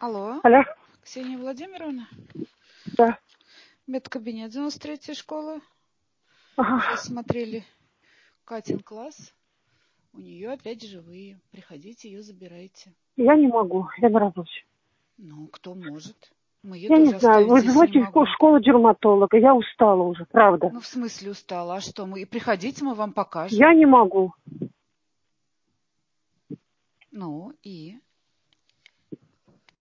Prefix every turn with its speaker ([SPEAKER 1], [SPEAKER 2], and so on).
[SPEAKER 1] Алло,
[SPEAKER 2] Алло,
[SPEAKER 1] Ксения Владимировна,
[SPEAKER 2] да.
[SPEAKER 1] медкабинет 93-й школы.
[SPEAKER 2] Ага.
[SPEAKER 1] Сейчас смотрели Катин класс. У нее опять живые. Приходите, ее забирайте.
[SPEAKER 2] Я не могу, я на работе.
[SPEAKER 1] Ну, кто может? Мы ее
[SPEAKER 2] Я не
[SPEAKER 1] тоже
[SPEAKER 2] знаю,
[SPEAKER 1] оставить здесь не
[SPEAKER 2] вызывайте в
[SPEAKER 1] могу.
[SPEAKER 2] школу дерматолога, я устала уже, правда.
[SPEAKER 1] Ну, в смысле устала? А что? Мы и приходите, мы вам покажем.
[SPEAKER 2] Я не могу.
[SPEAKER 1] Ну, и?